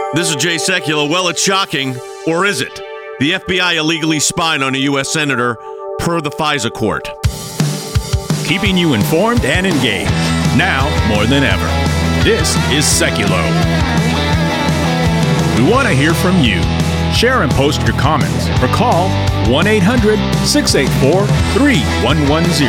This is Jay Sekulow. Well, it's shocking, or is it? The FBI illegally spied on a U.S. senator per the FISA court. Keeping you informed and engaged, now more than ever. This is Sekulow. We want to hear from you. Share and post your comments or call 1-800-684-3110.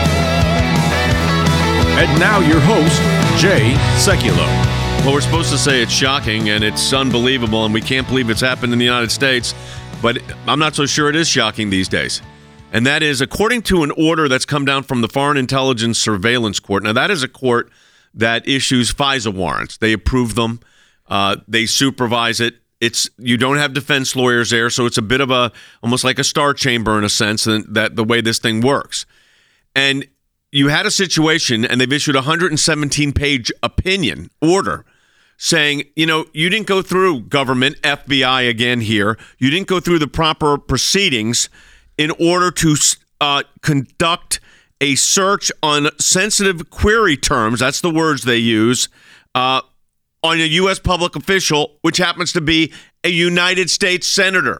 And now your host, Jay Sekulow. Well, we're supposed to say it's shocking and it's unbelievable and we can't believe it's happened in the United States, but I'm not so sure it is shocking these days. And that is, according to an order that's come down from the Foreign Intelligence Surveillance Court. Now, that is a court that issues FISA warrants. They approve them. They supervise it. You don't have defense lawyers there, so it's a bit of almost like a star chamber in a sense, that the way this thing works. And you had a situation, and they've issued a 117-page opinion order saying, you didn't go through government, FBI again here. You didn't go through the proper proceedings in order to conduct a search on sensitive query terms, that's the words they use, on a U.S. public official, which happens to be a United States senator.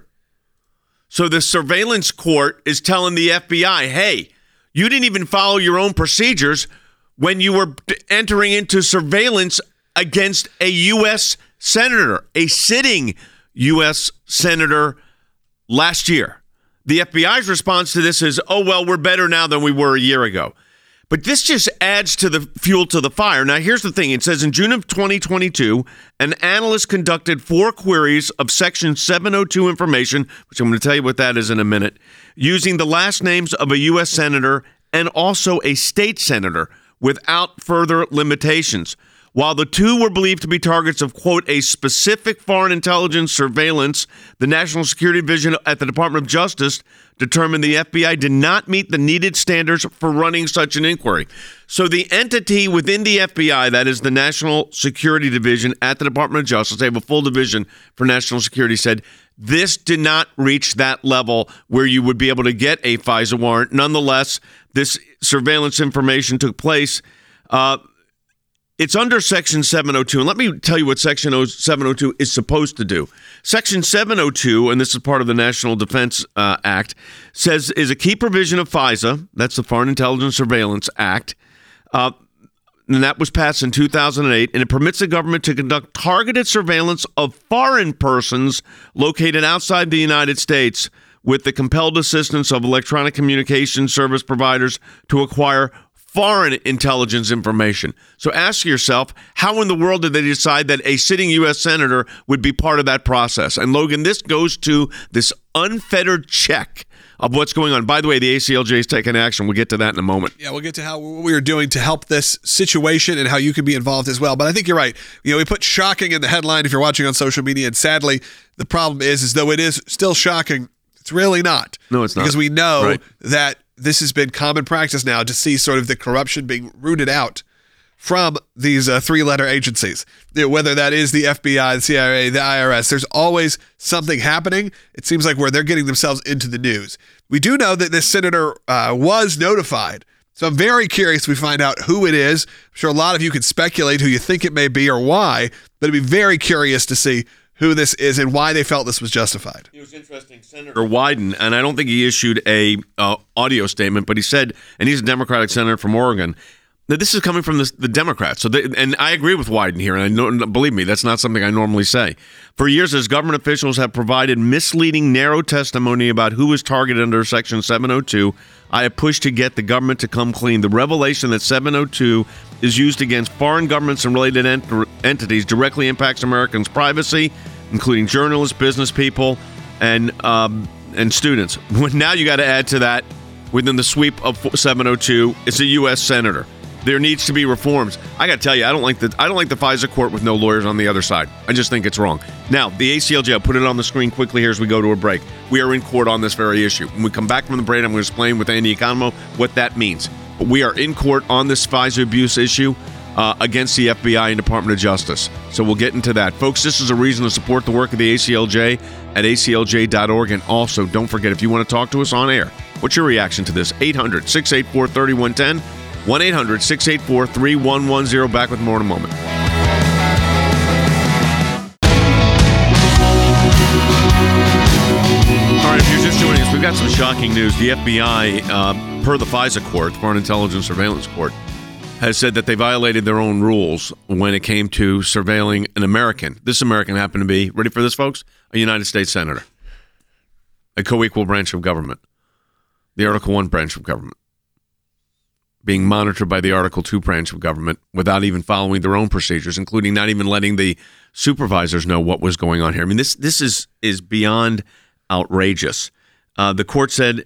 So the surveillance court is telling the FBI, hey, you didn't even follow your own procedures when you were entering into surveillance against a U.S. senator, a sitting U.S. senator last year. The FBI's response to this is, oh, well, we're better now than we were a year ago. But this just adds to the fuel to the fire. Now, here's the thing. It says in June of 2022, an analyst conducted 4 queries of Section 702 information, which I'm going to tell you what that is in a minute, using the last names of a U.S. senator and also a state senator without further limitations. While the 2 were believed to be targets of, quote, a specific foreign intelligence surveillance, the National Security Division at the Department of Justice determined the FBI did not meet the needed standards for running such an inquiry. So the entity within the FBI, that is the National Security Division at the Department of Justice, they have a full division for national security, said this did not reach that level where you would be able to get a FISA warrant. Nonetheless, this surveillance information took place. It's under Section 702, and let me tell you what Section 702 is supposed to do. Section 702, and this is part of the National Defense Act, says is a key provision of FISA, that's the Foreign Intelligence Surveillance Act, and that was passed in 2008, and it permits the government to conduct targeted surveillance of foreign persons located outside the United States with the compelled assistance of electronic communication service providers to acquire foreign intelligence information. So ask yourself, how in the world did they decide that a sitting U.S. senator would be part of that process? And Logan, this goes to this unfettered check of what's going on. By the way, the ACLJ is taking action. We'll get to that in a moment. Yeah, we'll get to what we are doing to help this situation and how you can be involved as well. But I think you're right. We put shocking in the headline if you're watching on social media, and sadly, the problem is though it is still shocking, it's really not. No, it's not. Because we know that this has been common practice now to see sort of the corruption being rooted out from these 3-letter agencies, whether that is the FBI, the CIA, the IRS. There's always something happening, it seems like, where they're getting themselves into the news. We do know that this senator was notified, so I'm very curious we find out who it is. I'm sure a lot of you could speculate who you think it may be or why, but I'd be very curious to see who this is and why they felt this was justified. It was interesting. Senator Wyden, and I don't think he issued a audio statement, but he said, and he's a Democratic senator from Oregon, that this is coming from the Democrats. So, and I agree with Wyden here, and I know, believe me, that's not something I normally say. For years, as government officials have provided misleading, narrow testimony about who is targeted under Section 702, I have pushed to get the government to come clean. The revelation that 702 is used against foreign governments and related entities directly impacts Americans' privacy, including journalists, business people, and students. Now you got to add to that, within the sweep of 702, it's a U.S. senator. There needs to be reforms. I got to tell you, I don't like the FISA court with no lawyers on the other side. I just think it's wrong. Now, the ACLJ, I'll put it on the screen quickly here as we go to a break. We are in court on this very issue. When we come back from the break, I'm going to explain with Andy Economo what that means. But we are in court on this FISA abuse issue against the FBI and Department of Justice. So we'll get into that. Folks, this is a reason to support the work of the ACLJ at aclj.org. And also, don't forget, if you want to talk to us on air, what's your reaction to this? 800-684-3110. 1-800-684-3110. Back with more in a moment. some shocking news. The FBI, per the FISA court, Foreign Intelligence Surveillance Court, has said that they violated their own rules when it came to surveilling an American. This American happened to be, ready for this, folks? A United States senator. A co-equal branch of government. The Article 1 branch of government. Being monitored by the Article 2 branch of government without even following their own procedures, including not even letting the supervisors know what was going on here. I mean, this is beyond outrageous. The court said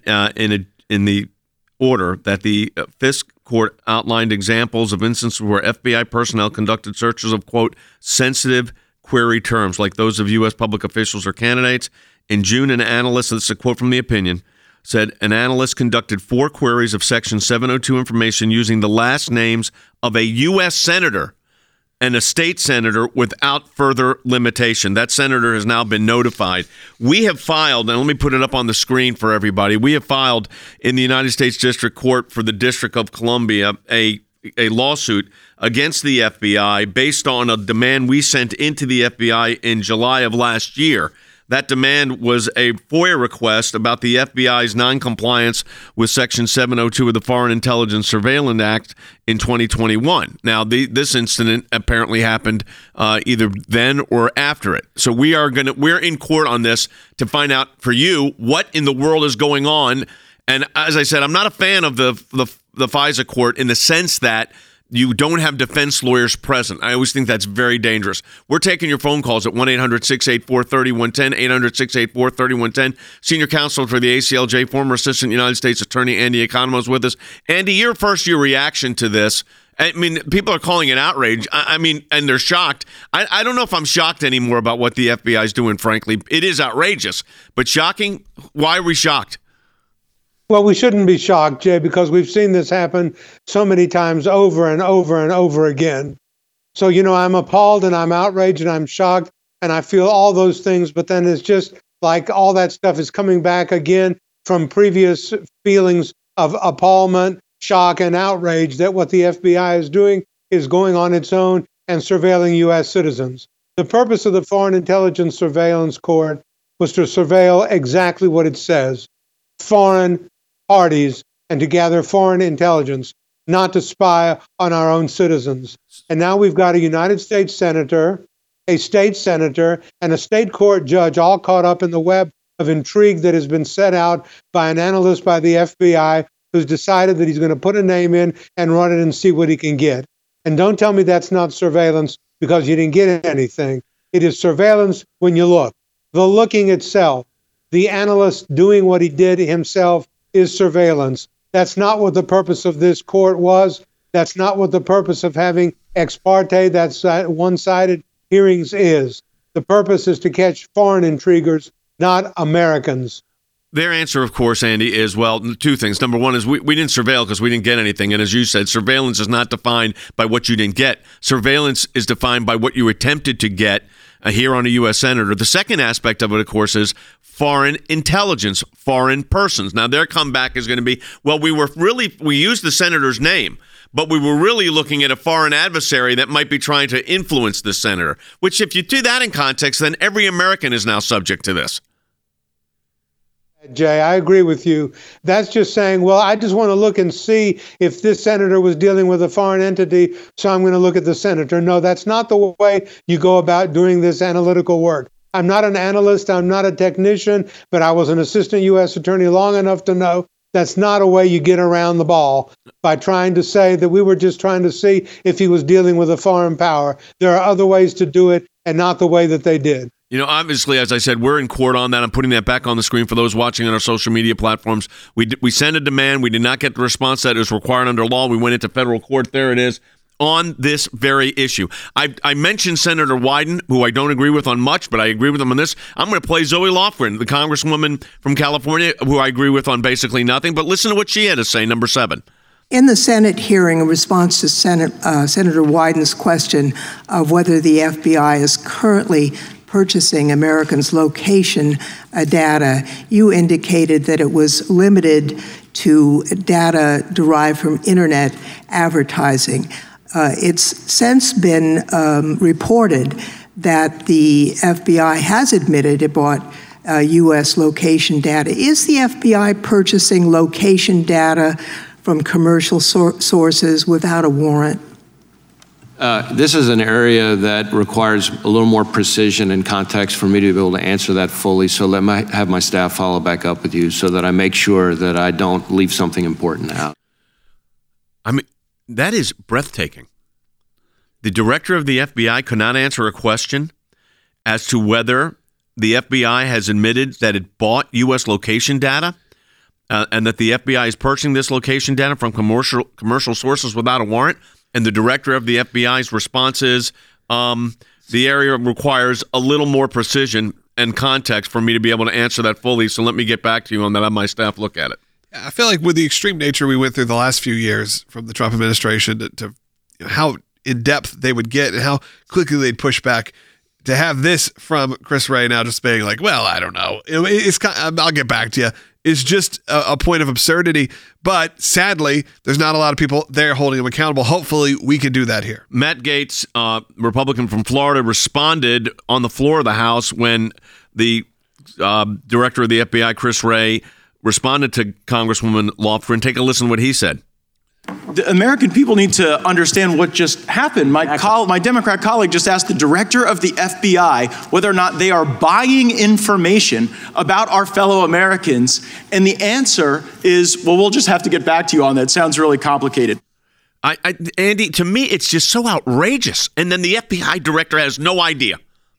in the order that the Fisk court outlined examples of instances where FBI personnel conducted searches of, quote, sensitive query terms like those of U.S. public officials or candidates. In June, an analyst, this is a quote from the opinion, said an analyst conducted 4 queries of Section 702 information using the last names of a U.S. senator and a state senator without further limitation. That senator has now been notified. We have filed, and let me put it up on the screen for everybody, we have filed in the United States District Court for the District of Columbia a lawsuit against the FBI based on a demand we sent into the FBI in July of last year. That demand was a FOIA request about the FBI's noncompliance with Section 702 of the Foreign Intelligence Surveillance Act in 2021. Now, this incident apparently happened either then or after it. So we're in court on this to find out for you what in the world is going on. And as I said, I'm not a fan of the FISA court in the sense that you don't have defense lawyers present. I always think that's very dangerous. We're taking your phone calls at 1-800-684-3110, 800-684-3110. Senior counsel for the ACLJ, former Assistant United States Attorney Andy Economou is with us. Andy, your reaction to this. I mean, people are calling it outrage. I mean, and they're shocked. I don't know if I'm shocked anymore about what the FBI is doing, frankly. It is outrageous. But shocking? Why are we shocked? Well, we shouldn't be shocked, Jay, because we've seen this happen so many times over and over and over again. So, I'm appalled and I'm outraged and I'm shocked and I feel all those things. But then it's just like all that stuff is coming back again from previous feelings of appallment, shock, and outrage that what the FBI is doing is going on its own and surveilling U.S. citizens. The purpose of the Foreign Intelligence Surveillance Court was to surveil exactly what it says, foreign parties, and to gather foreign intelligence, not to spy on our own citizens. And now we've got a United States senator, a state senator, and a state court judge all caught up in the web of intrigue that has been set out by an analyst by the FBI who's decided that he's going to put a name in and run it and see what he can get. And don't tell me that's not surveillance because you didn't get anything. It is surveillance when you look. The looking itself, the analyst doing what he did himself, is surveillance. That's not what the purpose of this court was. That's not what the purpose of having ex parte, that's one-sided hearings is. The purpose is to catch foreign intriguers, not Americans. Their answer, of course, Andy, is, well, 2 things. Number one is we didn't surveil because we didn't get anything. And as you said, surveillance is not defined by what you didn't get. Surveillance is defined by what you attempted to get here on a U.S. senator. The second aspect of it, of course, is foreign intelligence, foreign persons. Now, their comeback is going to be, well, we used the senator's name, but we were really looking at a foreign adversary that might be trying to influence the senator, which if you do that in context, then every American is now subject to this. Jay, I agree with you. That's just saying, well, I just want to look and see if this senator was dealing with a foreign entity, so I'm going to look at the senator. No, that's not the way you go about doing this analytical work. I'm not an analyst, I'm not a technician, but I was an assistant U.S. attorney long enough to know that's not a way you get around the ball by trying to say that we were just trying to see if he was dealing with a foreign power. There are other ways to do it and not the way that they did. Obviously, as I said, we're in court on that. I'm putting that back on the screen for those watching on our social media platforms. We sent a demand. We did not get the response that is required under law. We went into federal court. There it is on this very issue. I mentioned Senator Wyden, who I don't agree with on much, but I agree with him on this. I'm going to play Zoe Lofgren, the congresswoman from California, who I agree with on basically nothing. But listen to what she had to say, number 7. In the Senate hearing, in response to Senator Wyden's question of whether the FBI is currently purchasing Americans' location data, you indicated that it was limited to data derived from internet advertising. It's since been reported that the FBI has admitted it bought U.S. location data. Is the FBI purchasing location data from commercial sources without a warrant? This is an area that requires a little more precision and context for me to be able to answer that fully. So let me have my staff follow back up with you so that I make sure that I don't leave something important out. I mean, that is breathtaking. The director of the FBI could not answer a question as to whether the FBI has admitted that it bought U.S. location data and that the FBI is purchasing this location data from commercial sources without a warrant. And the director of the FBI's response is, the area requires a little more precision and context for me to be able to answer that fully. So let me get back to you on that. Have my staff look at it. I feel like with the extreme nature we went through the last few years from the Trump administration to how in depth they would get and how quickly they'd push back, to have this from Chris Wray now just being like, well, I don't know. It's kind of, I'll get back to you. Is just a point of absurdity. But sadly, there's not a lot of people there holding him accountable. Hopefully, we can do that here. Matt Gaetz, Republican from Florida, responded on the floor of the House when the director of the FBI, Chris Wray, responded to Congresswoman Lofgren. Take a listen to what he said. The American people need to understand what just happened. My Democrat colleague just asked the director of the FBI whether or not they are buying information about our fellow Americans. And the answer is, well, we'll just have to get back to you on that. It sounds really complicated. Andy, to me, it's just so outrageous. And then the FBI director has no idea.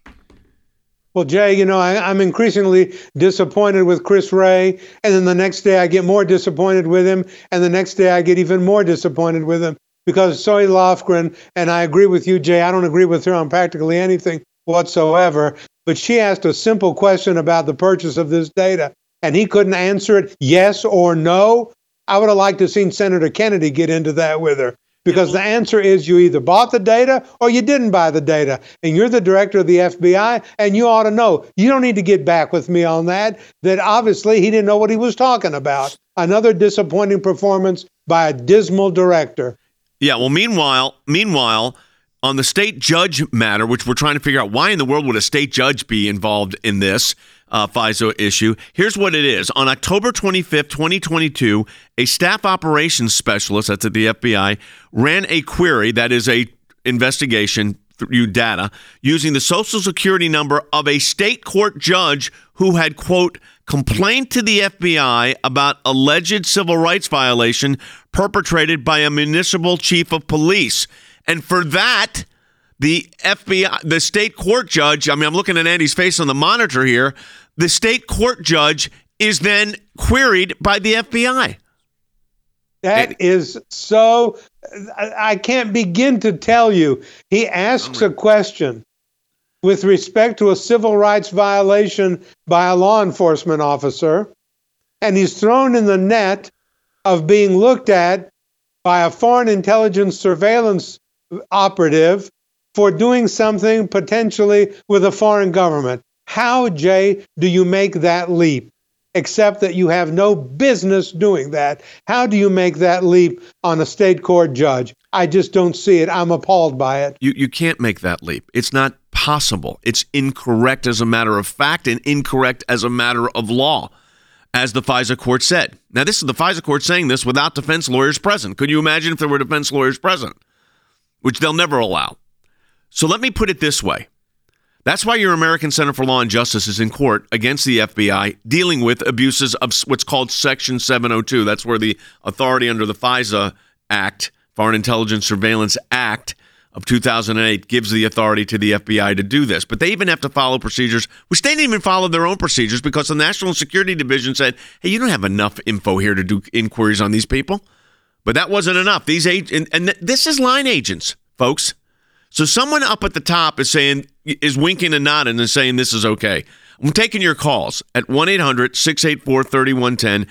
Well, Jay, I'm increasingly disappointed with Chris Wray, and then the next day I get more disappointed with him, and the next day I get even more disappointed with him because Zoe Lofgren, and I agree with you, Jay, I don't agree with her on practically anything whatsoever, but she asked a simple question about the purchase of this data, and he couldn't answer it yes or no. I would have liked to have seen Senator Kennedy get into that with her. Because the answer is you either bought the data or you didn't buy the data. And you're the director of the FBI, and you ought to know. You don't need to get back with me on that obviously he didn't know what he was talking about. Another disappointing performance by a dismal director. Yeah, well, meanwhile, on the state judge matter, which we're trying to figure out, why in the world would a state judge be involved in this FISA issue? Here's what it is. On October 25th, 2022, a staff operations specialist, that's at the FBI, ran a query, that is a investigation through data, using the Social Security number of a state court judge who had, quote, complained to the FBI about alleged civil rights violation perpetrated by a municipal chief of police. And for that, the FBI, the state court judge, I'm looking at Andy's face on the monitor here, the state court judge is then queried by the FBI. That is so, I can't begin to tell you. He asks a question with respect to a civil rights violation by a law enforcement officer, and he's thrown in the net of being looked at by a foreign intelligence surveillance operative for doing something potentially with a foreign government. How, Jay, do you make that leap? Except that you have no business doing that. How do you make that leap on a state court judge? I just don't see it. I'm appalled by it. You can't make that leap. It's not possible. It's incorrect as a matter of fact and incorrect as a matter of law, as the FISA court said. Now, this is the FISA court saying this without defense lawyers present. Could you imagine if there were defense lawyers present? Which they'll never allow. So let me put it this way. That's why your American Center for Law and Justice is in court against the FBI dealing with abuses of what's called Section 702. That's where the authority under the FISA Act, Foreign Intelligence Surveillance Act of 2008, gives the authority to the FBI to do this. But they even have to follow procedures, which they didn't even follow their own procedures because the National Security Division said, hey, you don't have enough info here to do inquiries on these people. But that wasn't enough. These and this is line agents, folks. So someone up at the top is winking and nodding and saying this is okay. I'm taking your calls at 1-800-684-3110,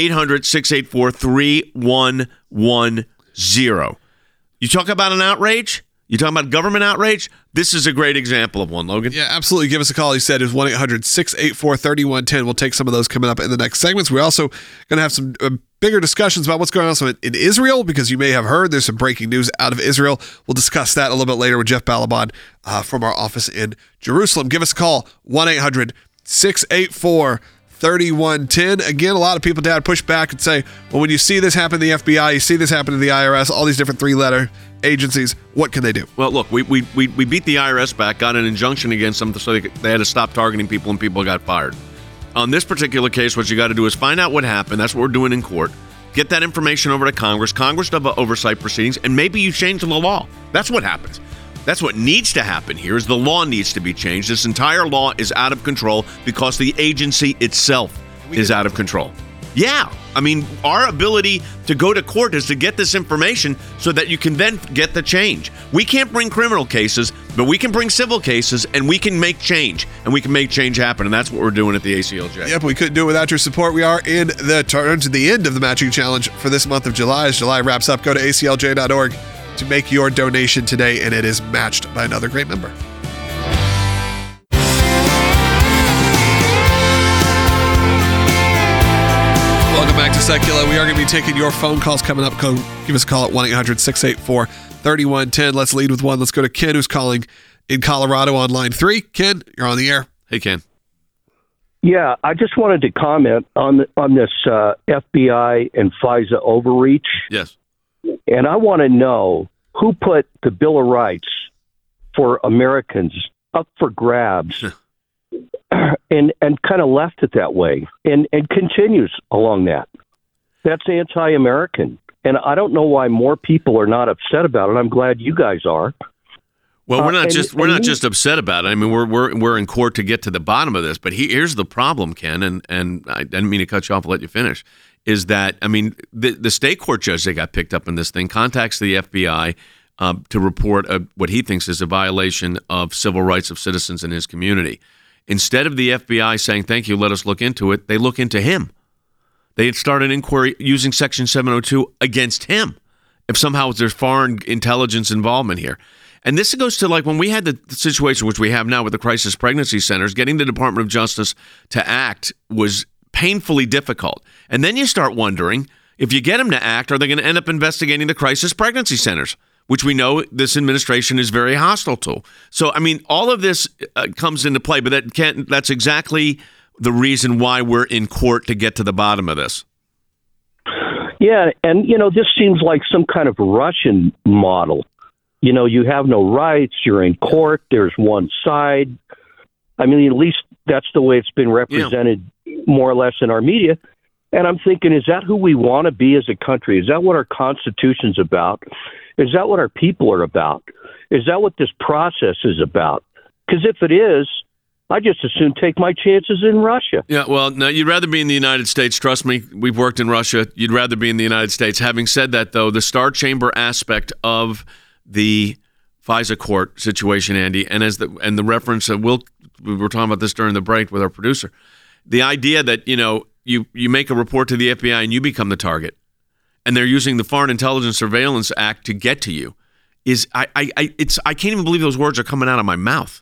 800-684-3110. You talk about an outrage? You talking about government outrage? This is a great example of one, Logan. Yeah, absolutely. Give us a call. He said it's 1-800-684-3110. We'll take some of those coming up in the next segments. We're also going to have some bigger discussions about what's going on in Israel, because you may have heard there's some breaking news out of Israel. We'll discuss that a little bit later with Jeff Balaban from our office in Jerusalem. Give us a call, 1-800 1-800-684-3110. Again, a lot of people, Dad, push back and say, well, when you see this happen to the FBI, you see this happen to the IRS, all these different three-letter agencies, what can they do? Well, look, we beat the IRS back, got an injunction against them so they had to stop targeting people, and people got fired. On this particular case, what you got to do is find out what happened. That's what we're doing in court. Get that information over to Congress. Congress does oversight proceedings, and maybe you change the law. That's what happens. That's what needs to happen here is the law needs to be changed. This entire law is out of control because the agency itself is out of control. Yeah. I mean, our ability to go to court is to get this information so that you can then get the change. We can't bring criminal cases, but we can bring civil cases, and we can make change, and we can make change happen, and that's what we're doing at the ACLJ. Yep, we couldn't do it without your support. We are in the turn to the end of the matching challenge for this month of July. As July wraps up, go to aclj.org to make your donation today, and it is matched by another great member. Welcome back to Secular. We are going to be taking your phone calls coming up. Give us a call at 1-800-684-3110. Let's lead with one. Let's go to Ken, who's calling in Colorado on line 3. Ken, you're on the air. Hey, Ken. Yeah, I just wanted to comment on this FBI and FISA overreach. Yes. And I want to know who put the Bill of Rights for Americans up for grabs and kind of left it that way and continues along that. That's anti-American. And I don't know why more people are not upset about it. I'm glad you guys are. Well, we're not just upset about it. I mean, we're in court to get to the bottom of this. But here's the problem, Ken, and I didn't mean to cut you off. I'll let you finish. Is that, I mean, the state court judge that got picked up in this thing contacts the FBI to report what he thinks is a violation of civil rights of citizens in his community. Instead of the FBI saying, thank you, let us look into it, they look into him. They had started an inquiry using Section 702 against him if somehow there's foreign intelligence involvement here. And this goes to like when we had the situation which we have now with the crisis pregnancy centers, getting the Department of Justice to act was painfully difficult. And then you start wondering, if you get them to act, are they going to end up investigating the crisis pregnancy centers, which we know this administration is very hostile to? So, I mean, all of this comes into play, but that's exactly the reason why we're in court to get to the bottom of this. Yeah, and, this seems like some kind of Russian model. You have no rights, you're in court, there's one side. I mean, at least that's the way it's been represented more or less in our media. And I'm thinking, is that who we want to be as a country? Is that what our Constitution's about? Is that what our people are about? Is that what this process is about? Because if it is, I just as soon take my chances in Russia. Yeah, well, no, you'd rather be in the United States. Trust me, we've worked in Russia. You'd rather be in the United States. Having said that, though, the Star Chamber aspect of the FISA court situation, Andy, and the reference, we were talking about this during the break with our producer, the idea that, you make a report to the FBI and you become the target, and they're using the Foreign Intelligence Surveillance Act to get to you, I can't even believe those words are coming out of my mouth.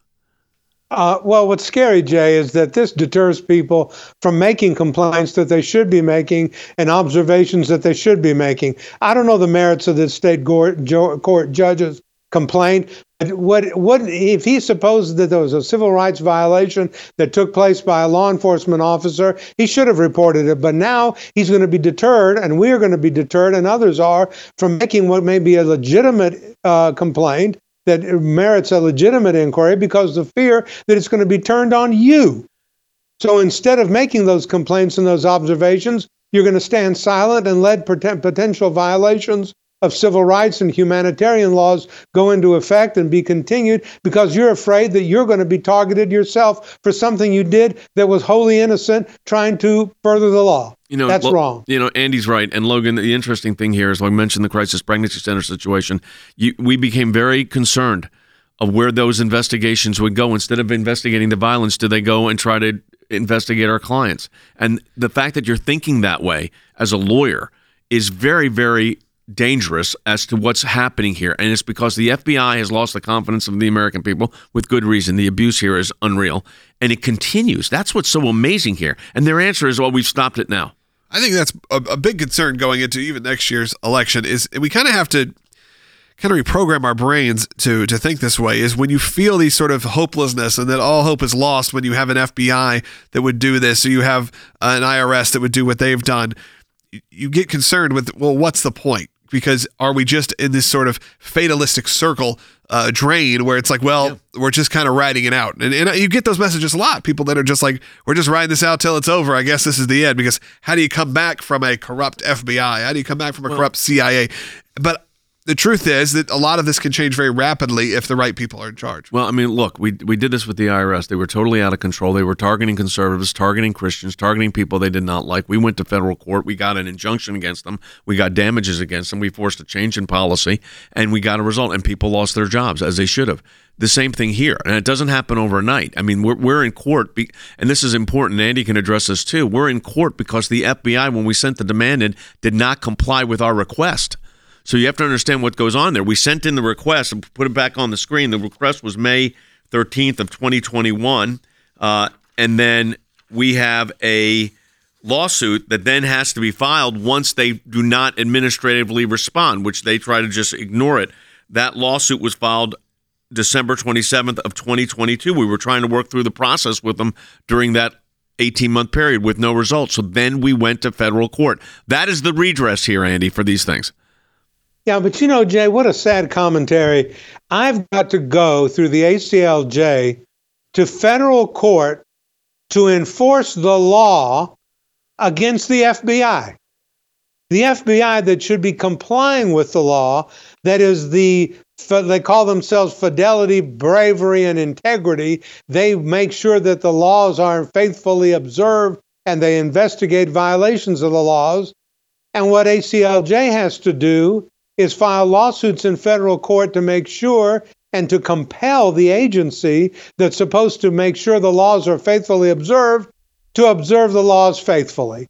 Well, what's scary, Jay, is that this deters people from making complaints that they should be making and observations that they should be making. I don't know the merits of this state court judge's complaint. What if he supposed that there was a civil rights violation that took place by a law enforcement officer? He should have reported it, but now he's going to be deterred, and we're going to be deterred, and others are, from making what may be a legitimate complaint that merits a legitimate inquiry because of fear that it's going to be turned on you. So instead of making those complaints and those observations, you're going to stand silent and let potential violations of civil rights and humanitarian laws go into effect and be continued because you're afraid that you're going to be targeted yourself for something you did that was wholly innocent, trying to further the law. That's wrong. Andy's right. And Logan, the interesting thing here is, like I mentioned, the crisis pregnancy center situation, we became very concerned of where those investigations would go. Instead of investigating the violence, do they go and try to investigate our clients? And the fact that you're thinking that way as a lawyer is very, very dangerous as to what's happening here. And it's because the FBI has lost the confidence of the American people with good reason. The abuse here is unreal. And it continues. That's what's so amazing here. And their answer is, well, we've stopped it now. I think that's a big concern going into even next year's election is we kind of have to kind of reprogram our brains to think this way, is when you feel these sort of hopelessness and that all hope is lost when you have an FBI that would do this, or you have an IRS that would do what they've done, you get concerned with, well, what's the point? Because are we just in this sort of fatalistic circle drain where it's like, well, we're just kind of riding it out. And you get those messages a lot. People that are just like, we're just riding this out till it's over. I guess this is the end. Because how do you come back from a corrupt FBI? How do you come back from a corrupt CIA? But the truth is that a lot of this can change very rapidly if the right people are in charge. Well, I mean, look, we did this with the IRS. They were totally out of control. They were targeting conservatives, targeting Christians, targeting people they did not like. We went to federal court. We got an injunction against them. We got damages against them. We forced a change in policy, and we got a result, and people lost their jobs, as they should have. The same thing here, and it doesn't happen overnight. I mean, we're in court, and this is important. Andy can address this too. We're in court because the FBI, when we sent the demand in, did not comply with our request. So you have to understand what goes on there. We sent in the request and put it back on the screen. The request was May 13th of 2021. And then we have a lawsuit that then has to be filed once they do not administratively respond, which they try to just ignore it. That lawsuit was filed December 27th of 2022. We were trying to work through the process with them during that 18-month period with no results. So then we went to federal court. That is the redress here, Andy, for these things. Yeah, but you know, Jay, what a sad commentary. I've got to go through the ACLJ to federal court to enforce the law against the FBI. The FBI that should be complying with the law, that is they call themselves fidelity, bravery, and integrity. They make sure that the laws are faithfully observed and they investigate violations of the laws. And what ACLJ has to do is file lawsuits in federal court to make sure and to compel the agency that's supposed to make sure the laws are faithfully observed to observe the laws faithfully.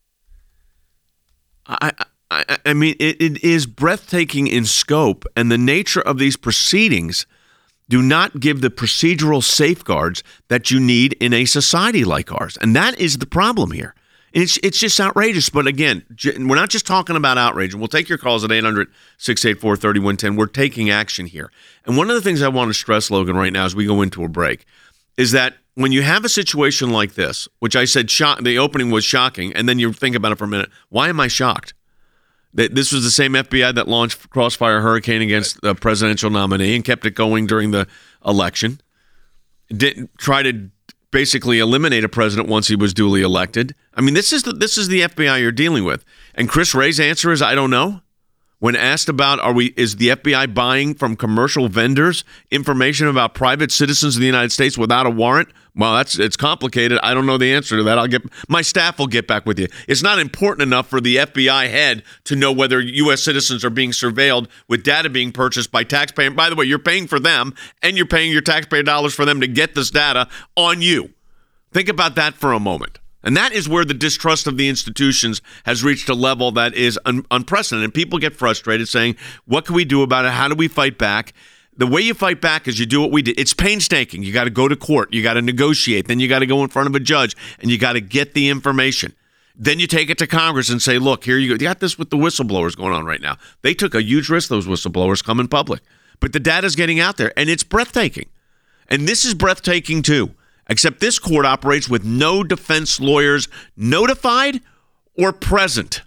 I mean, it is breathtaking in scope, and the nature of these proceedings do not give the procedural safeguards that you need in a society like ours. And that is the problem here. It's just outrageous. But again, we're not just talking about outrage. And we'll take your calls at 800-684-3110. We're taking action here. And one of the things I want to stress, Logan, right now as we go into a break, is that when you have a situation like this, which I said the opening was shocking, and then you think about it for a minute, why am I shocked? This was the same FBI that launched Crossfire Hurricane against the presidential nominee and kept it going during the election. Didn't try to basically eliminate a president once he was duly elected. I mean, this is the FBI you're dealing with. And Chris Wray's answer is, I don't know. When asked about, is the FBI buying from commercial vendors information about private citizens of the United States without a warrant? Well, it's complicated. I don't know the answer to that. My staff will get back with you. It's not important enough for the FBI head to know whether U.S. citizens are being surveilled with data being purchased by taxpayers. By the way, you're paying for them, and you're paying your taxpayer dollars for them to get this data on you. Think about that for a moment. And that is where the distrust of the institutions has reached a level that is unprecedented. People get frustrated saying, what can we do about it? How do we fight back? The way you fight back is you do what we did. It's painstaking. You got to go to court. You got to negotiate. Then you got to go in front of a judge, and you got to get the information. Then you take it to Congress and say, look, here you go. You got this with the whistleblowers going on right now. They took a huge risk, those whistleblowers, coming public. But the data's getting out there, and it's breathtaking. And this is breathtaking, too. Except this court operates with no defense lawyers notified or present.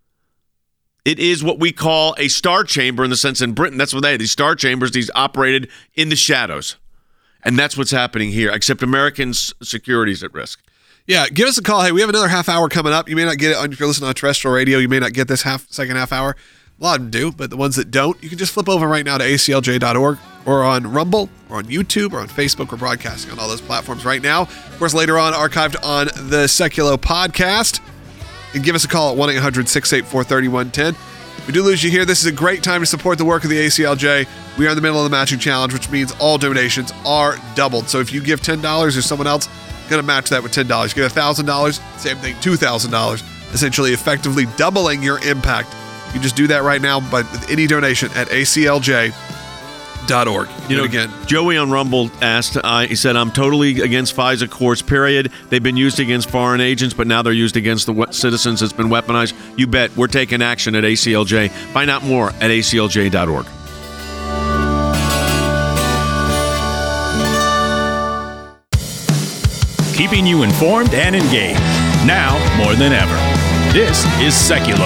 It is what we call a star chamber in the sense in Britain. That's what they had. These star chambers, these operated in the shadows. And that's what's happening here, except Americans' security is at risk. Yeah, give us a call. Hey, we have another half hour coming up. You may not get it if you're listening on terrestrial radio. You may not get this second half hour. A lot of them do, but the ones that don't, you can just flip over right now to aclj.org or on Rumble or on YouTube or on Facebook. We're broadcasting on all those platforms right now. Of course, later on, archived on the Seculo podcast. And give us a call at 1-800-684-3110. If we do lose you here, this is a great time to support the work of the ACLJ. We are in the middle of the matching challenge, which means all donations are doubled. So if you give $10 or someone else going to match that with $10. You give $1,000, same thing, $2,000, essentially effectively doubling your impact. You just do that right now, but with any donation at aclj.org. You know, again, Joey on Rumble asked, he said, I'm totally against FISA courts, period. They've been used against foreign agents, but now they're used against the citizens. It's been weaponized. You bet. We're taking action at ACLJ. Find out more at aclj.org. keeping you informed and engaged. Now more than ever. This is Seculo.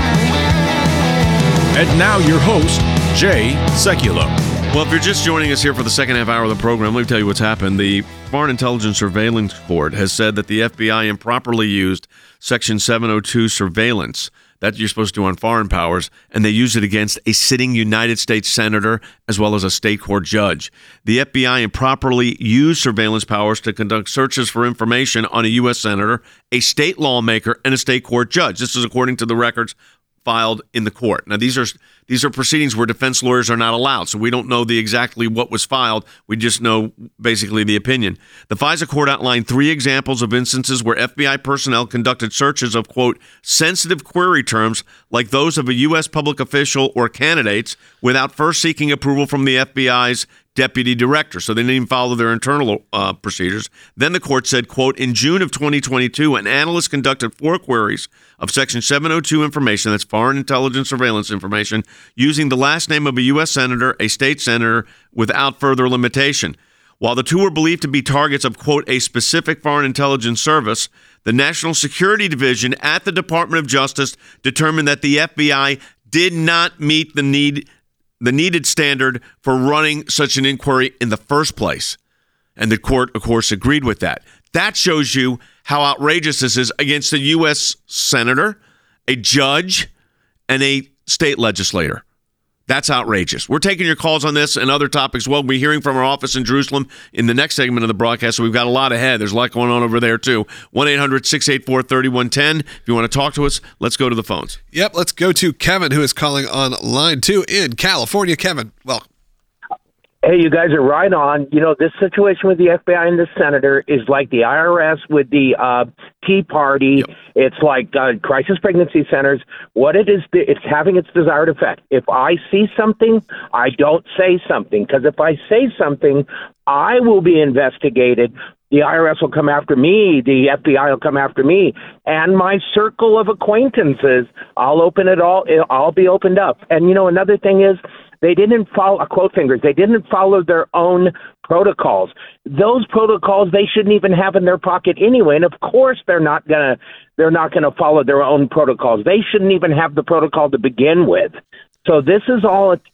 And now your host, Jay Sekulow. Well, if you're just joining us here for the second half hour of the program, let me tell you what's happened. The Foreign Intelligence Surveillance Court has said that the FBI improperly used Section 702 surveillance that you're supposed to do on foreign powers, and they used it against a sitting United States senator as well as a state court judge. The FBI improperly used surveillance powers to conduct searches for information on a U.S. senator, a state lawmaker, and a state court judge. This is according to the records filed in the court. Now, these are proceedings where defense lawyers are not allowed, so we don't know exactly what was filed. We just know basically the opinion. The FISA court outlined 3 examples of instances where FBI personnel conducted searches of, quote, sensitive query terms like those of a U.S. public official or candidates without first seeking approval from the FBI's deputy director. So they didn't even follow their internal procedures. Then the court said, quote, in June of 2022, an analyst conducted 4 queries of Section 702 information, that's foreign intelligence surveillance information, using the last name of a U.S. senator, a state senator, without further limitation. While the 2 were believed to be targets of, quote, a specific foreign intelligence service, the National Security Division at the Department of Justice determined that the FBI did not meet the needed standard for running such an inquiry in the first place. And the court, of course, agreed with that. That shows you how outrageous this is against a U.S. senator, a judge, and a state legislator. That's outrageous. We're taking your calls on this and other topics. We'll be hearing from our office in Jerusalem in the next segment of the broadcast, so we've got a lot ahead. There's a lot going on over there, too. 1-800-684-3110. If you want to talk to us, let's go to the phones. Yep, let's go to Kevin, who is calling on line 2 in California. Kevin, welcome. Hey, you guys are right on. You know, this situation with the FBI and the senator is like the IRS with the Tea Party. Yep. It's like crisis pregnancy centers. What it is, it's having its desired effect. If I see something, I don't say something. Because if I say something, I will be investigated. The IRS will come after me. The FBI will come after me. And my circle of acquaintances, I'll open it all. I'll be opened up. And, you know, another thing is, they didn't follow, quote fingers, they didn't follow their own protocols. Those protocols they shouldn't even have in their pocket anyway. And of course they're not gonna follow their own protocols. They shouldn't even have the protocol to begin with. So this is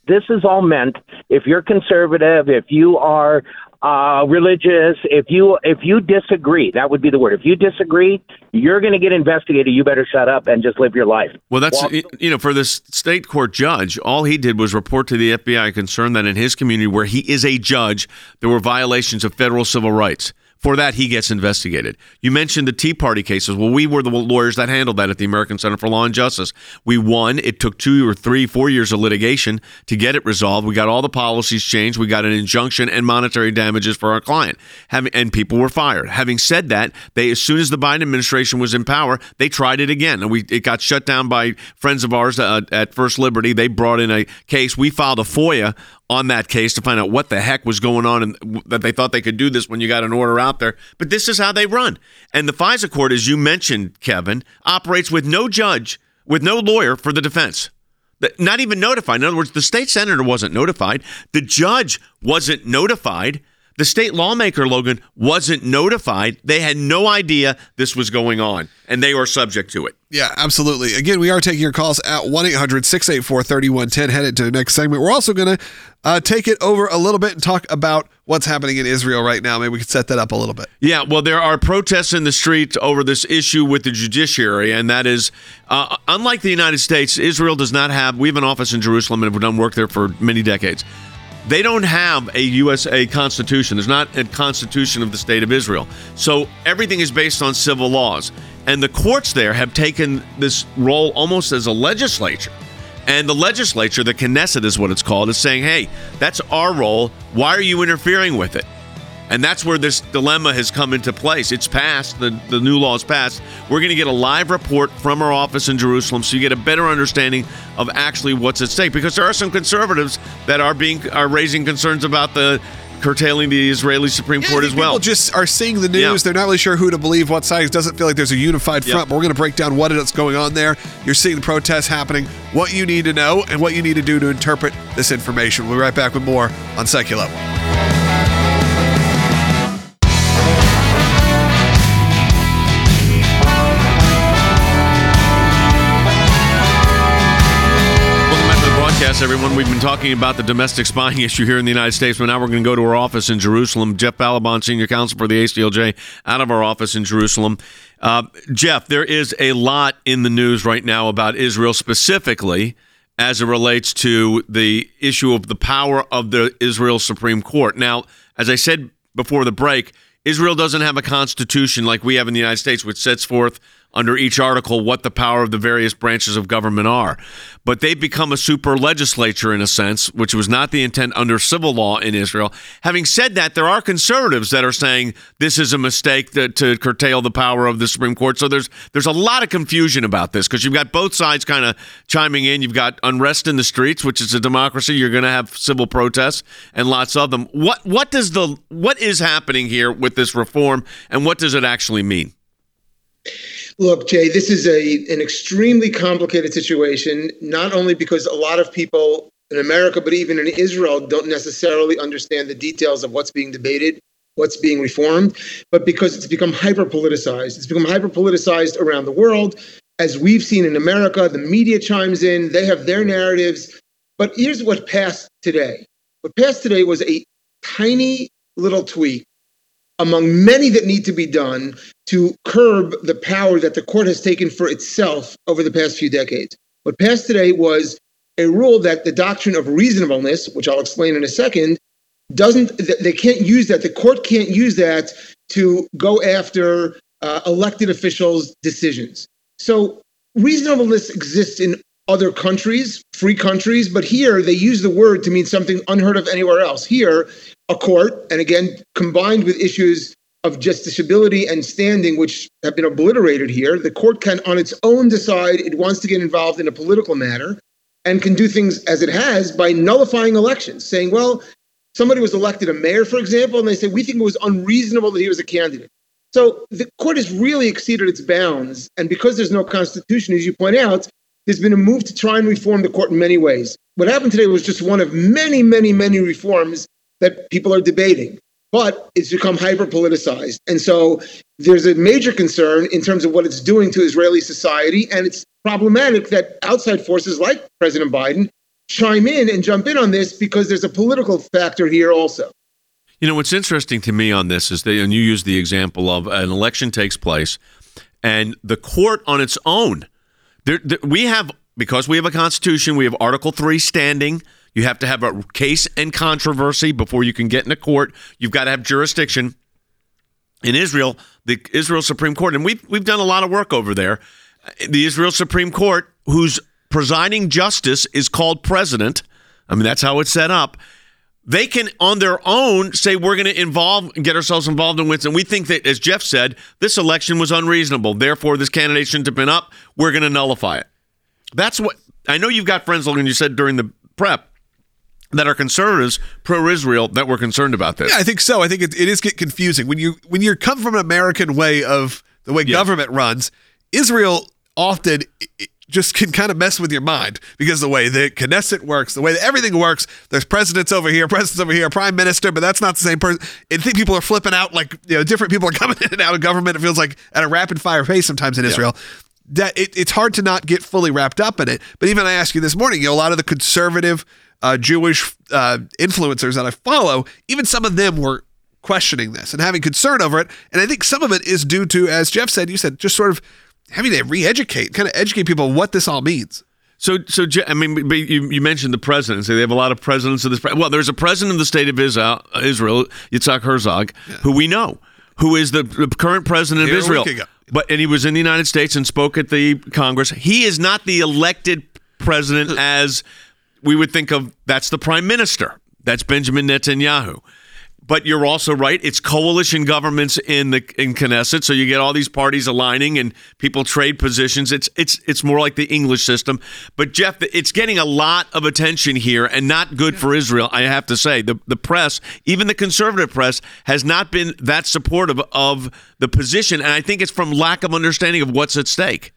all meant, if you're conservative, if you are religious, if you disagree, that would be the word. If you disagree, you're going to get investigated. You better shut up and just live your life. Well, that's, for this state court judge, all he did was report to the FBI concern that in his community where he is a judge, there were violations of federal civil rights. For that, he gets investigated. You mentioned the Tea Party cases. Well, we were the lawyers that handled that at the American Center for Law and Justice. We won. It took 2 or 3, 4 years of litigation to get it resolved. We got all the policies changed. We got an injunction and monetary damages for our client. And people were fired. Having said that, as soon as the Biden administration was in power, they tried it again. And it got shut down by friends of ours at First Liberty. They brought in a case. We filed a FOIA on that case to find out what the heck was going on and that they thought they could do this when you got an order out there. But this is how they run. And the FISA court, as you mentioned, Kevin, operates with no judge, with no lawyer for the defense. Not even notified. In other words, the state senator wasn't notified. The judge wasn't notified. The state lawmaker, Logan, wasn't notified. They had no idea this was going on, and they are subject to it. Yeah, absolutely. Again, we are taking your calls at 1-800-684-3110. Headed to the next segment. We're also going to take it over a little bit and talk about what's happening in Israel right now. Maybe we could set that up a little bit. Yeah, well, there are protests in the street over this issue with the judiciary, and that is, unlike the United States, Israel does not have, we have an office in Jerusalem, and we've done work there for many decades. They don't have a constitution. There's not a constitution of the state of Israel. So everything is based on civil laws. And the courts there have taken this role almost as a legislature. And the legislature, the Knesset is what it's called, is saying, hey, that's our role. Why are you interfering with it? And that's where this dilemma has come into place. It's passed. The new law is passed. We're going to get a live report from our office in Jerusalem so you get a better understanding of actually what's at stake. Because there are some conservatives that are raising concerns about the curtailing the Israeli Supreme Court as well. People just are seeing the news. Yeah. They're not really sure who to believe, what side. It doesn't feel like there's a unified front, but we're going to break down what is going on there. You're seeing the protests happening, what you need to know, and what you need to do to interpret this information. We'll be right back with more on Secular. Yes, everyone, we've been talking about the domestic spying issue here in the United States, but now we're going to go to our office in Jerusalem. Jeff Balaban, Senior Counsel for the ACLJ, out of our office in Jerusalem. Jeff, there is a lot in the news right now about Israel specifically as it relates to the issue of the power of the Israel Supreme Court. Now, as I said before the break, Israel doesn't have a constitution like we have in the United States, which sets forth under each article what the power of the various branches of government are. But they've become a super legislature in a sense, which was not the intent under civil law in Israel. Having said that, there are conservatives that are saying this is a mistake to curtail the power of the Supreme Court. So there's a lot of confusion about this because you've got both sides kind of chiming in. You've got unrest in the streets, which is a democracy. You're going to have civil protests and lots of them. What is happening here with this reform, and what does it actually mean? Look, Jay, this is an extremely complicated situation, not only because a lot of people in America, but even in Israel, don't necessarily understand the details of what's being debated, what's being reformed, but because it's become hyper-politicized. It's become hyper-politicized around the world. As we've seen in America, the media chimes in, they have their narratives. But here's what passed today. What passed today was a tiny little tweak among many that need to be done to curb the power that the court has taken for itself over the past few decades. What passed today was a rule that the doctrine of reasonableness, which I'll explain in a second, they can't use that. The court can't use that to go after elected officials' decisions. So reasonableness exists in other countries, free countries, but here they use the word to mean something unheard of anywhere else. Here, a court, and again, combined with issues of justiciability and standing, which have been obliterated here, the court can on its own decide it wants to get involved in a political matter and can do things as it has by nullifying elections, saying, well, somebody was elected a mayor, for example, and they say, we think it was unreasonable that he was a candidate. So the court has really exceeded its bounds. And because there's no constitution, as you point out, there's been a move to try and reform the court in many ways. What happened today was just one of many, many, many reforms that people are debating, but it's become hyper-politicized. And so there's a major concern in terms of what it's doing to Israeli society, and it's problematic that outside forces like President Biden chime in and jump in on this because there's a political factor here also. You know, what's interesting to me on this is and you use the example of an election takes place, and the court on its own, because we have a constitution, we have Article 3 standing. You have to have a case and controversy before you can get into court. You've got to have jurisdiction. In Israel, the Israel Supreme Court, and we've done a lot of work over there, the Israel Supreme Court, whose presiding justice is called president, I mean, that's how it's set up, they can, on their own, say we're going to get ourselves involved in Winston. We think that, as Jeff said, this election was unreasonable. Therefore, this candidate shouldn't have been up. We're going to nullify it. That's what, I know you've got friends, Logan, you said during the prep, that are conservatives, pro-Israel, that were concerned about this. Yeah, I think so. I think it is get confusing. When you come from an American way of the way government runs, Israel often just can kind of mess with your mind because the way the Knesset works, the way that everything works, there's presidents over here, prime minister, but that's not the same person. I think people are flipping out like, different people are coming in and out of government. It feels like at a rapid fire pace sometimes in Israel. That it's hard to not get fully wrapped up in it. But even I asked you this morning, a lot of the conservative Jewish influencers that I follow, even some of them were questioning this and having concern over it. And I think some of it is due to, as Jeff said, you said, just sort of having to re-educate, kind of educate people what this all means. So I mean, you mentioned the presidency. They have a lot of presidents of this. Well, there's a president of the state of Israel, Yitzhak Herzog, who we know, who is the current president of Israel. And he was in the United States and spoke at the Congress. He is not the elected president as we would think of. That's the prime minister. That's Benjamin Netanyahu. But you're also right. It's coalition governments in Knesset, so you get all these parties aligning and people trade positions. It's more like the English system. But Jeff, it's getting a lot of attention here, and not good for Israel. I have to say, the press, even the conservative press, has not been that supportive of the position, and I think it's from lack of understanding of what's at stake.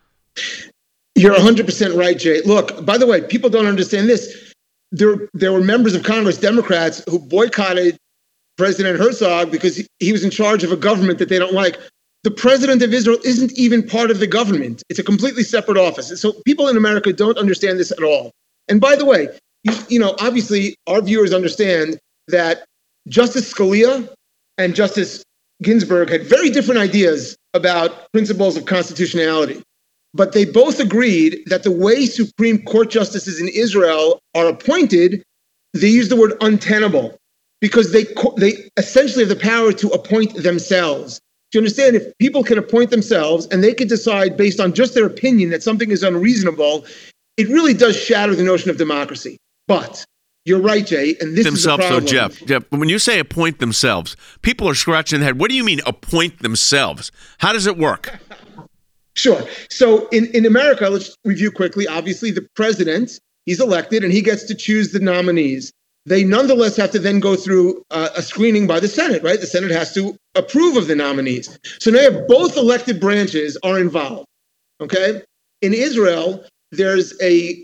You're 100% right, Jay. Look, by the way, people don't understand this. There were members of Congress, Democrats, who boycotted President Herzog because he was in charge of a government that they don't like. The president of Israel isn't even part of the government. It's a completely separate office. So people in America don't understand this at all. And by the way, obviously our viewers understand that Justice Scalia and Justice Ginsburg had very different ideas about principles of constitutionality. But they both agreed that the way Supreme Court justices in Israel are appointed, they use the word untenable, because they essentially have the power to appoint themselves. Do you understand? If people can appoint themselves and they can decide based on just their opinion that something is unreasonable, it really does shatter the notion of democracy. But you're right, Jay, and this is the problem. So, Jeff, when you say appoint themselves, people are scratching their head. What do you mean appoint themselves? How does it work? Sure. So in America, let's review quickly. Obviously, the president, he's elected and he gets to choose the nominees. They nonetheless have to then go through a screening by the Senate, right? The Senate has to approve of the nominees. So now you have both elected branches are involved, okay? In Israel, there's a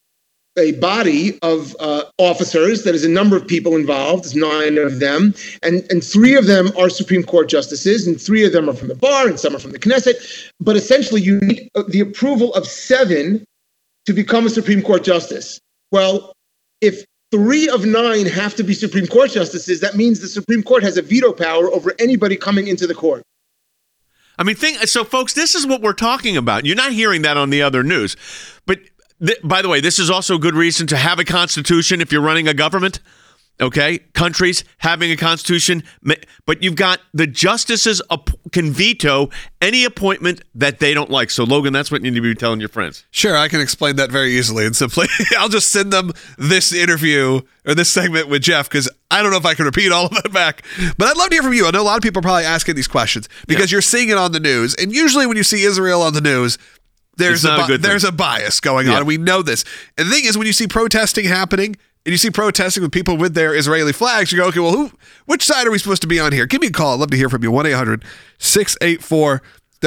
body of officers that is a number of people involved. There's 9 of them, and 3 of them are Supreme Court justices, and 3 of them are from the bar, and some are from the Knesset. But essentially, you need the approval of 7 to become a Supreme Court justice. Well, if 3 of 9 have to be Supreme Court justices, that means the Supreme Court has a veto power over anybody coming into the court. I mean, so folks, this is what we're talking about. You're not hearing that on the other news, but by the way, this is also a good reason to have a constitution if you're running a government, okay? Countries having a constitution, but you've got the justices can veto any appointment that they don't like. So, Logan, that's what you need to be telling your friends. Sure, I can explain that very easily and simply. I'll just send them this interview or this segment with Jeff because I don't know if I can repeat all of that back. But I'd love to hear from you. I know a lot of people are probably asking these questions because you're seeing it on the news. And usually when you see Israel on the news, there's a bias going on. We know this. And the thing is, when you see protesting happening, and you see protesting with people with their Israeli flags, you go, okay, well, which side are we supposed to be on here? Give me a call. I'd love to hear from you. 1-800-684-3110,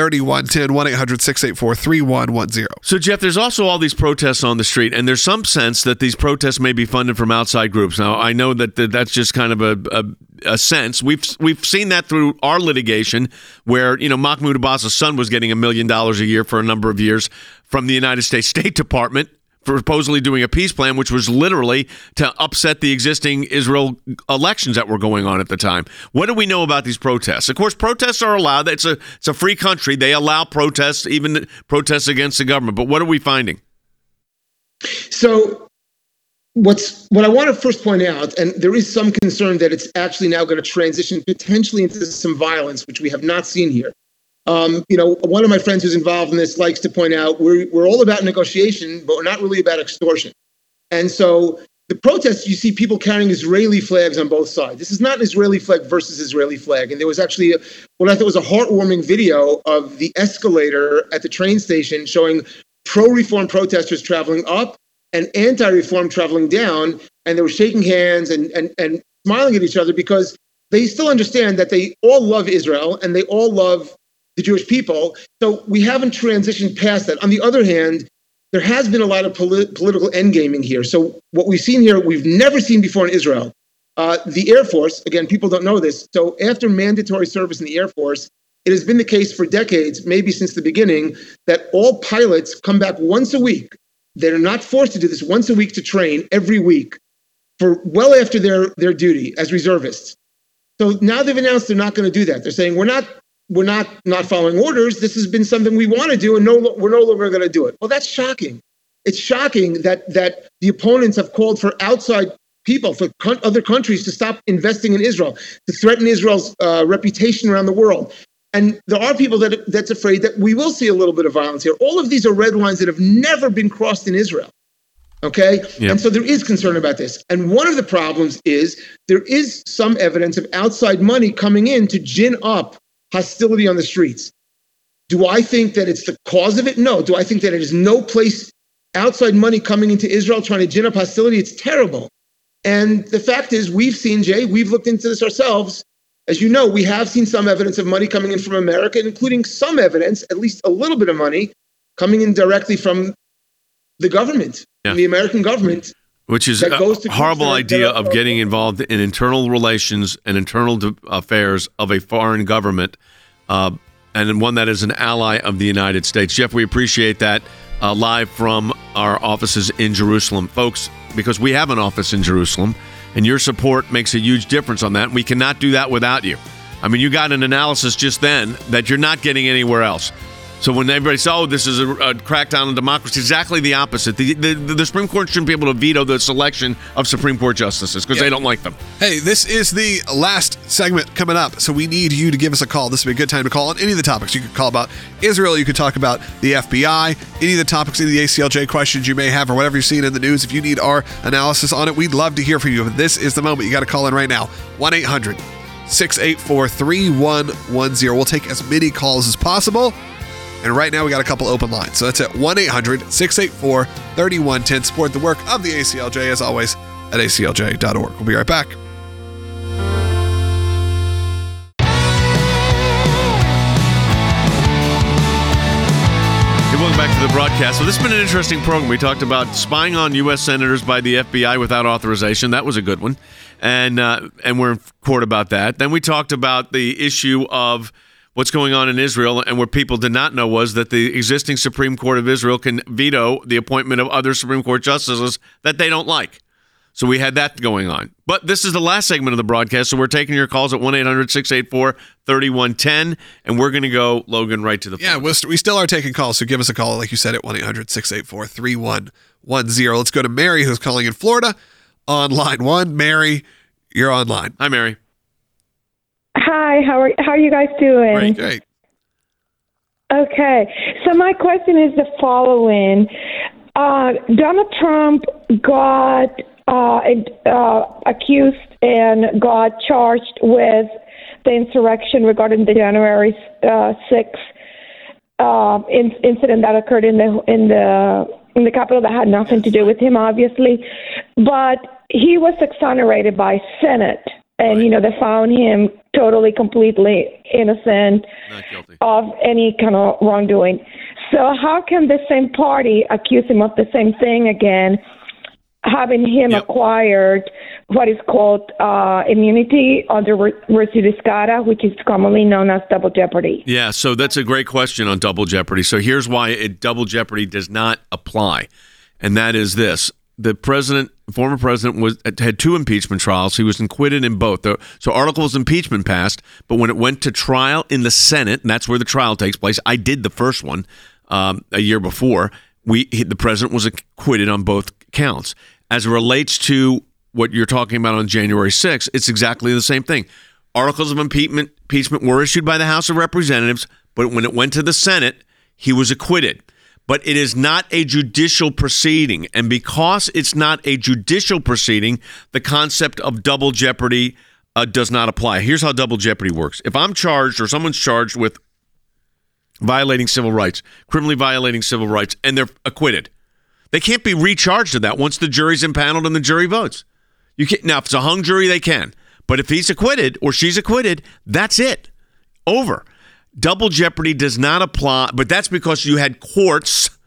1-800-684-3110. So, Jeff, there's also all these protests on the street, and there's some sense that these protests may be funded from outside groups. Now, I know that that's just kind of a sense. We've seen that through our litigation where, Mahmoud Abbas's son was getting $1 million a year for a number of years from the United States State Department for supposedly doing a peace plan, which was literally to upset the existing Israel elections that were going on at the time. What do we know about these protests? Of course, protests are allowed. It's a free country. They allow protests, even protests against the government. But what are we finding? So what I want to first point out, and there is some concern that it's actually now going to transition potentially into some violence, which we have not seen here. One of my friends who's involved in this likes to point out we're all about negotiation, but we're not really about extortion. And so the protests, you see people carrying Israeli flags on both sides. This is not an Israeli flag versus Israeli flag. And there was actually what I thought was a heartwarming video of the escalator at the train station showing pro-reform protesters traveling up and anti-reform traveling down. And they were shaking hands and smiling at each other because they still understand that they all love Israel and they all love the Jewish people. So we haven't transitioned past that. On the other hand, there has been a lot of political endgaming here. So what we've seen here, we've never seen before in Israel. The Air Force, again, people don't know this. So after mandatory service in the Air Force, it has been the case for decades, maybe since the beginning, that all pilots come back once a week. They're not forced to do this once a week to train every week for well after their duty as reservists. So now they've announced they're not going to do that. They're saying we're not following orders. This has been something we want to do, and we're no longer going to do it. Well, that's shocking. It's shocking that the opponents have called for outside people, for other countries to stop investing in Israel, to threaten Israel's reputation around the world. And there are people that's afraid that we will see a little bit of violence here. All of these are red lines that have never been crossed in Israel. Okay? Yep. And so there is concern about this. And one of the problems is there is some evidence of outside money coming in to gin up hostility on the streets. Do I think that it's the cause of it? No. Do I think that it is no place outside money coming into Israel trying to gin up hostility? It's terrible. And the fact is, we've seen, Jay, we've looked into this ourselves. As you know, we have seen some evidence of money coming in from America, including some evidence, at least a little bit of money, coming in directly from the government, from the American government. Which is a horrible idea of getting involved in internal relations and internal affairs of a foreign government, and one that is an ally of the United States. Jeff, we appreciate that. Live from our offices in Jerusalem. Folks, because we have an office in Jerusalem, and your support makes a huge difference on that. We cannot do that without you. I mean, you got an analysis just then that you're not getting anywhere else. So when everybody says, oh, this is a crackdown on democracy, exactly the opposite. The Supreme Court shouldn't be able to veto the selection of Supreme Court justices because they don't like them. Hey, this is the last segment coming up, so we need you to give us a call. This would be a good time to call on any of the topics. You could call about Israel. You could talk about the FBI, any of the topics, any of the ACLJ questions you may have, or whatever you're seeing in the news. If you need our analysis on it, we'd love to hear from you. But this is the moment. You got to call in right now. 1-800-684-3110. We'll take as many calls as possible. And right now, we got a couple open lines. So that's at 1-800-684-3110. Support the work of the ACLJ, as always, at aclj.org. We'll be right back. Hey, welcome back to the broadcast. So this has been an interesting program. We talked about spying on U.S. senators by the FBI without authorization. That was a good one. And we're in court about that. Then we talked about the issue of what's going on in Israel, and what people did not know was that the existing Supreme Court of Israel can veto the appointment of other Supreme Court justices that they don't like. So we had that going on. But this is the last segment of the broadcast, so we're taking your calls at 1-800-684-3110, and we're going to go, Logan, right to the phone. Yeah, we still are taking calls, so give us a call, like you said, at 1-800-684-3110. Let's go to Mary, who's calling in Florida, on line 1. Mary, you're online. Hi, Mary. Hi, how are you guys doing? Great. Okay, so my question is the following. Donald Trump got accused and got charged with the insurrection regarding the January 6th incident that occurred in the Capitol that had nothing to do with him, obviously. But he was exonerated by Senate. And, they found him totally, completely innocent of any kind of wrongdoing. So how can the same party accuse him of the same thing again, having him acquired what is called immunity under res judicata, which is commonly known as double jeopardy? Yeah, so that's a great question on double jeopardy. So here's why double jeopardy does not apply, and that is this. The former president, had 2 impeachment trials. He was acquitted in both. So articles of impeachment passed, but when it went to trial in the Senate, and that's where the trial takes place, I did the first one a year before, the president was acquitted on both counts. As it relates to what you're talking about on January 6th, it's exactly the same thing. Articles of impeachment were issued by the House of Representatives, but when it went to the Senate, he was acquitted. But it is not a judicial proceeding. And because it's not a judicial proceeding, the concept of double jeopardy does not apply. Here's how double jeopardy works. If I'm charged or someone's charged with violating civil rights, criminally violating civil rights, and they're acquitted, they can't be recharged of that once the jury's impaneled and the jury votes. Now, if it's a hung jury, they can. But if he's acquitted or she's acquitted, that's it. Over. Double jeopardy does not apply, but that's because you had court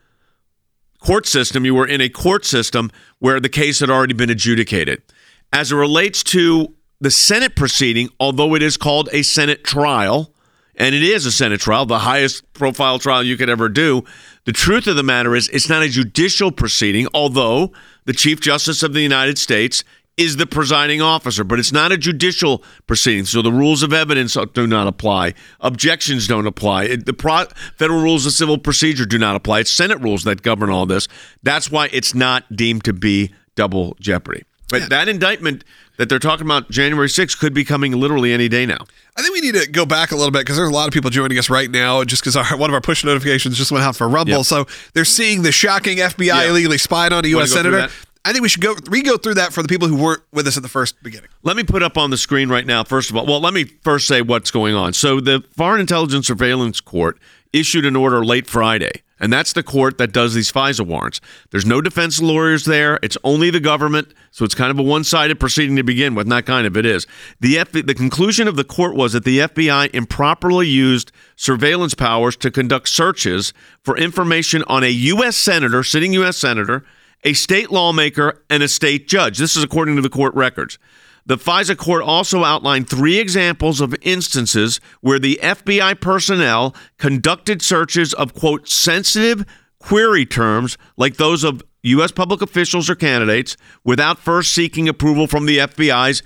system. You were in a court system where the case had already been adjudicated. As it relates to the Senate proceeding, although it is called a Senate trial, and it is a Senate trial, the highest profile trial you could ever do, the truth of the matter is it's not a judicial proceeding, although the Chief Justice of the United States is the presiding officer, but it's not a judicial proceeding. So the rules of evidence do not apply. Objections don't apply. The federal rules of civil procedure do not apply. It's Senate rules that govern all this. That's why it's not deemed to be double jeopardy. But that indictment that they're talking about January 6th could be coming literally any day now. I think we need to go back a little bit because there's a lot of people joining us right now just because one of our push notifications just went out for Rumble. Yep. So they're seeing the shocking FBI illegally spied on a U.S. senator. I think we should go through that for the people who weren't with us at the first beginning. Let me put up on the screen right now, first of all. Well, let me first say what's going on. So the Foreign Intelligence Surveillance Court issued an order late Friday, and that's the court that does these FISA warrants. There's no defense lawyers there. It's only the government, so it's kind of a one-sided proceeding to begin with. Not kind of, it is. The conclusion of the court was that the FBI improperly used surveillance powers to conduct searches for information on a U.S. senator, sitting U.S. senator, a state lawmaker, and a state judge. This is according to the court records. The FISA court also outlined 3 examples of instances where the FBI personnel conducted searches of, quote, sensitive, query terms like those of U.S. public officials or candidates without first seeking approval from the FBI's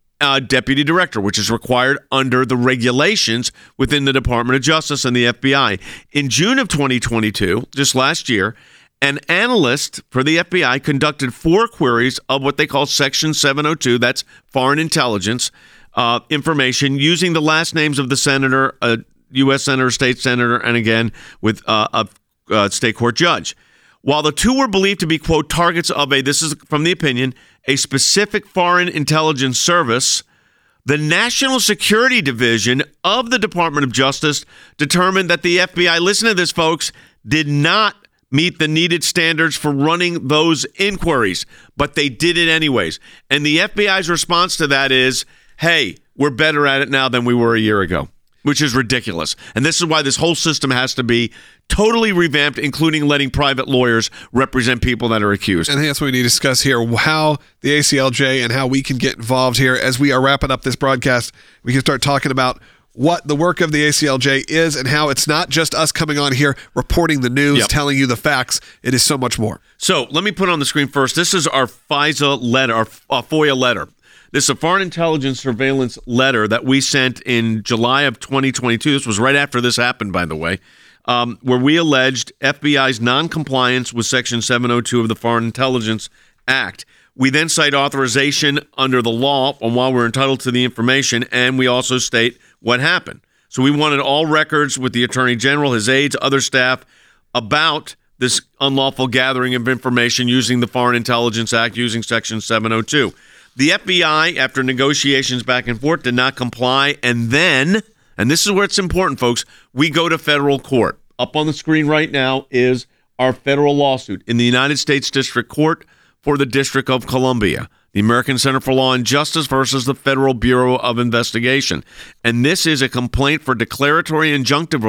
deputy director, which is required under the regulations within the Department of Justice and the FBI. In June of 2022, just last year, an analyst for the FBI conducted 4 queries of what they call Section 702, that's foreign intelligence information, using the last names of the senator, U.S. senator, state senator, and again, with a state court judge. While the 2 were believed to be, quote, targets of this is from the opinion, a specific foreign intelligence service, the National Security Division of the Department of Justice determined that the FBI, listen to this, folks, did not meet the needed standards for running those inquiries, but they did it anyways. And the FBI's response to that is, hey, we're better at it now than we were a year ago, which is ridiculous. And this is why this whole system has to be totally revamped, including letting private lawyers represent people that are accused. And I think that's what we need to discuss here, how the ACLJ and how we can get involved here. As we are wrapping up this broadcast, we can start talking about what the work of the ACLJ is and how it's not just us coming on here reporting the news, telling you the facts. It is so much more. So let me put on the screen first. This is our FISA letter, our FOIA letter. This is a foreign intelligence surveillance letter that we sent in July of 2022. This was right after this happened, by the way, where we alleged FBI's noncompliance with Section 702 of the Foreign Intelligence Act. We then cite authorization under the law on why we're entitled to the information, and we also state what happened. So we wanted all records with the Attorney General, his aides, other staff about this unlawful gathering of information using the Foreign Intelligence Act, using Section 702. The FBI, after negotiations back and forth, did not comply. And then, and this is where it's important, folks, we go to federal court. Up on the screen right now is our federal lawsuit in the United States District Court for the District of Columbia, the American Center for Law and Justice versus the Federal Bureau of Investigation. And this is a complaint for declaratory injunctive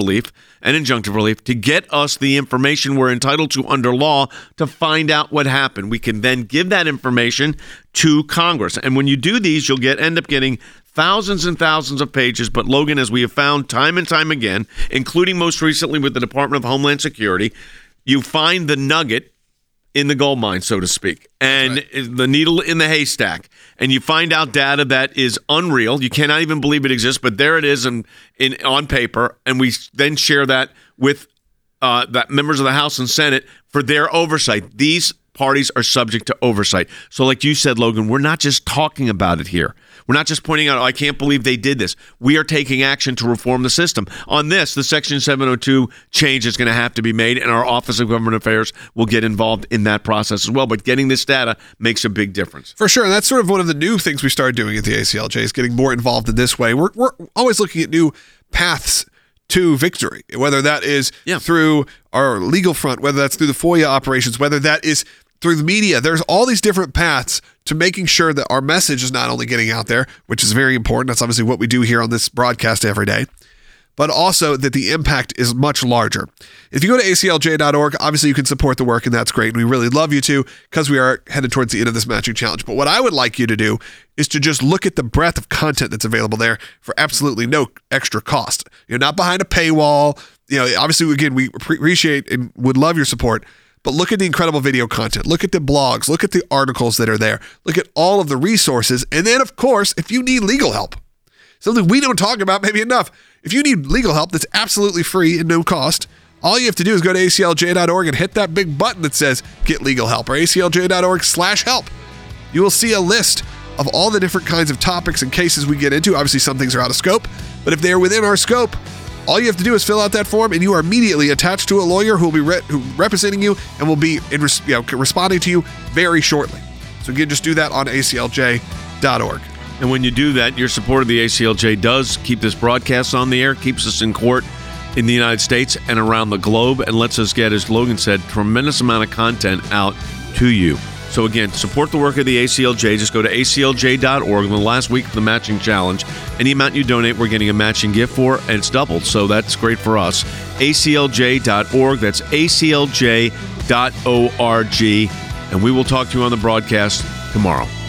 relief to get us the information we're entitled to under law to find out what happened. We can then give that information to Congress. And when you do these, you'll end up getting thousands and thousands of pages. But Logan, as we have found time and time again, including most recently with the Department of Homeland Security, you find the nugget in the gold mine, so to speak, and the needle in the haystack, and you find out data that is unreal. You cannot even believe it exists, but there it is on paper, and we then share that with that members of the House and Senate for their oversight. These parties are subject to oversight. So like you said, Logan, we're not just talking about it here. We're not just pointing out, I can't believe they did this. We are taking action to reform the system. On this, the Section 702 change is going to have to be made, and our Office of Government Affairs will get involved in that process as well. But getting this data makes a big difference. For sure. And that's sort of one of the new things we started doing at the ACLJ, is getting more involved in this way. We're always looking at new paths to victory, whether that is through our legal front, whether that's through the FOIA operations, whether that is through the media. There's all these different paths to making sure that our message is not only getting out there, which is very important. That's obviously what we do here on this broadcast every day, but also that the impact is much larger. If you go to aclj.org, obviously you can support the work, and that's great. We really love you to, because we are headed towards the end of this matching challenge. But what I would like you to do is to just look at the breadth of content that's available there for absolutely no extra cost. You're not behind a paywall. Obviously, again, we appreciate and would love your support. But look at the incredible video content. Look at the blogs. Look at the articles that are there. Look at all of the resources. And then, of course, if you need legal help, something we don't talk about maybe enough, if you need legal help that's absolutely free and no cost, all you have to do is go to aclj.org and hit that big button that says Get Legal Help, or aclj.org/help. You will see a list of all the different kinds of topics and cases we get into. Obviously, some things are out of scope, but if they are within our scope, all you have to do is fill out that form, and you are immediately attached to a lawyer who will be representing you and will be responding to you very shortly. So again, just do that on aclj.org. And when you do that, your support of the ACLJ does keep this broadcast on the air, keeps us in court in the United States and around the globe, and lets us get, as Logan said, tremendous amount of content out to you. So again, support the work of the ACLJ. Just go to aclj.org. In the last week of the matching challenge, any amount you donate, we're getting a matching gift for, and it's doubled. So that's great for us. aclj.org. That's aclj.org. And we will talk to you on the broadcast tomorrow.